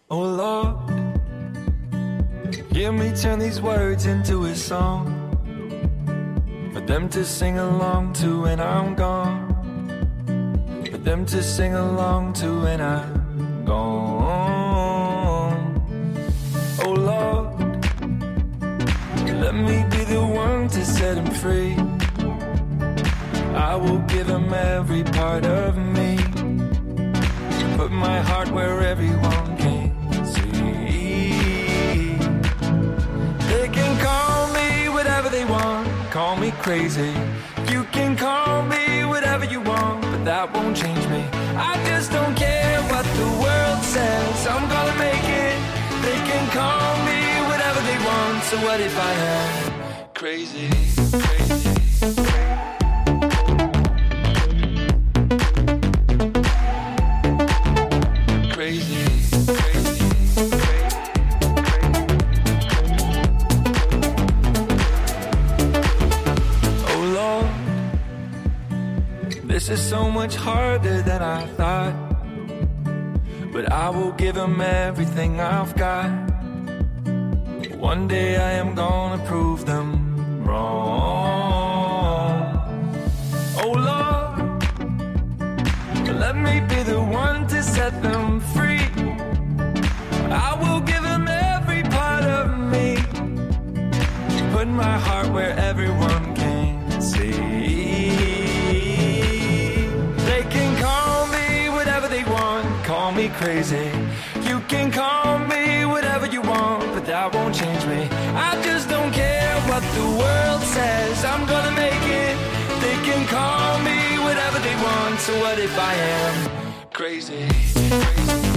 Oh Lord, hear me turn these words into a song for them to sing along to when I'm gone, for them to sing along to when I'm gone. Oh Lord, let me be the one to set him free. I will give him every part of me, put my heart where everyone can see. They can call me whatever they want, call me crazy. You can call me whatever you want, but that won't change me. I just don't care what the world says, I'm gonna make it. They can call me whatever they want, so what if I am crazy, crazy? This is so much harder than I thought, but I will give him everything I've got. One day I am gonna prove them wrong. Oh Lord, let me be the one to set them free. I will give him every part of me, put my heart where everyone can see. Call me crazy, you can call me whatever you want, but that won't change me. I just don't care what the world says, I'm gonna make it. They can call me whatever they want, so what if I am crazy, crazy?